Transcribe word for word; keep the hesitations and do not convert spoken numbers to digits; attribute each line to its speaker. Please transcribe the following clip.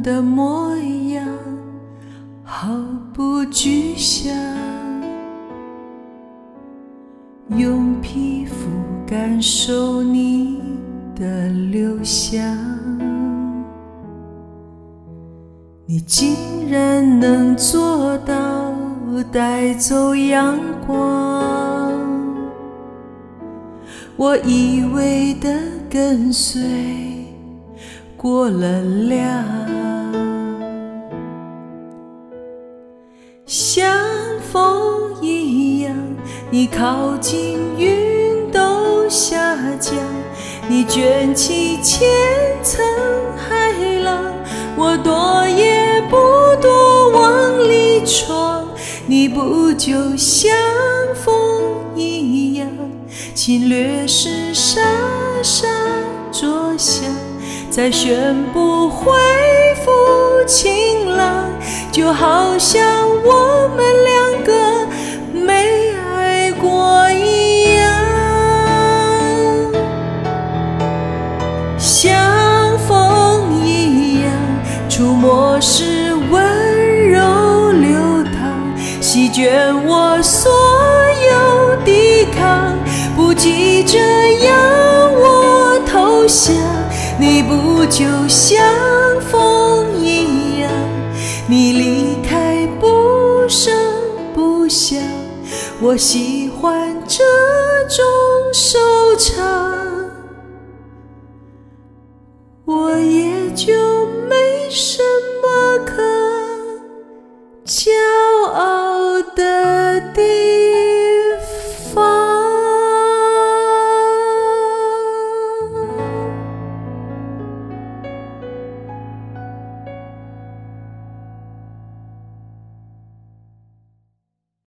Speaker 1: 的模样，毫不具象，用皮肤感受你的留香。你竟然能做到带走阳光，我一味地跟随过了量，像风一样，你靠近云都下降，你卷起千层海浪，我躲也不躲往里闯。你不就像风一样，侵略时沙沙作响，再宣布恢复晴朗，就好像我们两个没爱过一样。像风一样，触摸时温柔流淌，席卷我所有抵抗，不急着要我投降。你不就像风一样，你离开不声不响，我喜欢这种收场。